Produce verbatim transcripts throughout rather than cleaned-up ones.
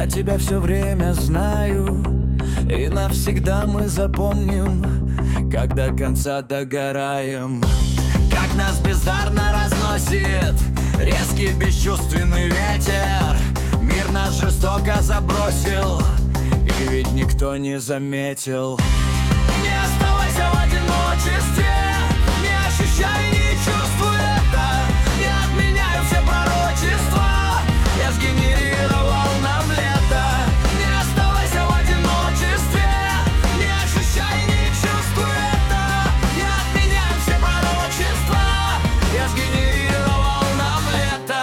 Я тебя все время знаю, и навсегда мы запомним, как до конца догораем. Как нас бездарно разносит резкий бесчувственный ветер. Мир нас жестоко забросил, и ведь никто не заметил. Не оставайся в одиночестве, не ощущай, не чувствуй это. Не отменяю все пророчества, я сгенерировал нам лето. Не оставайся в одиночестве, не ощущай, не чувствуй это. Не отменяю все пророчества, я сгенерировал нам лето.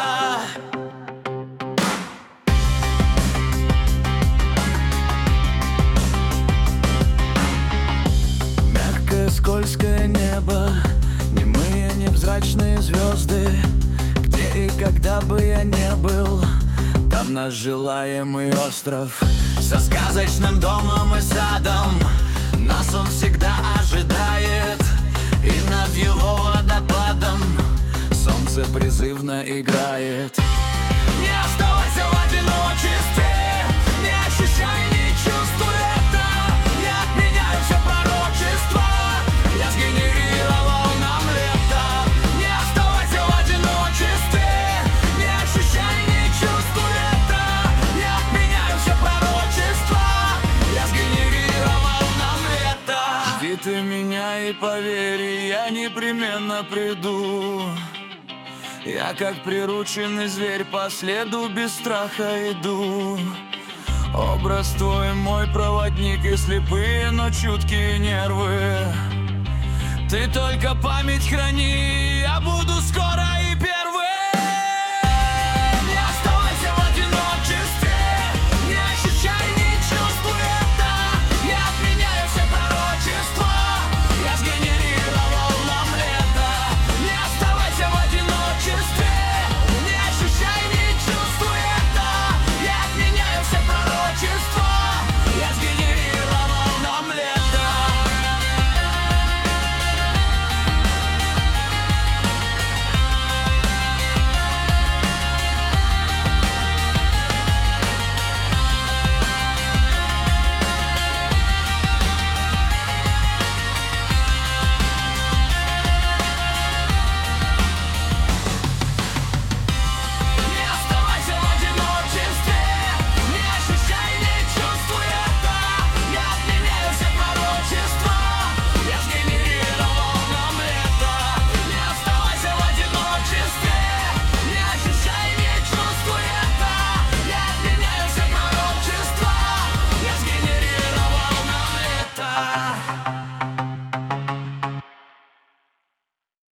Мягкое скользкое небо, немые невзрачные звезды. Где и когда бы я не был, там наш желаемый остров. Со сказочным домом и садом нас он всегда ожидает. И над его водопадом солнце призывно играет. Не оставайся в одиночестве, не ощущай, не чувствуй это. Не отменяй все пророчества, я сгенерировал нам лето. Не оставайся в одиночестве, не ощущай, не чувствуй это. Не отменяй все пророчества, я сгенерировал нам лето. Жди ты меня и поверь, я непременно приду. Я как прирученный зверь по следу без страха иду. Образ твой мой проводник, и слепые, но чуткие нервы. Ты только память храни, я буду скоро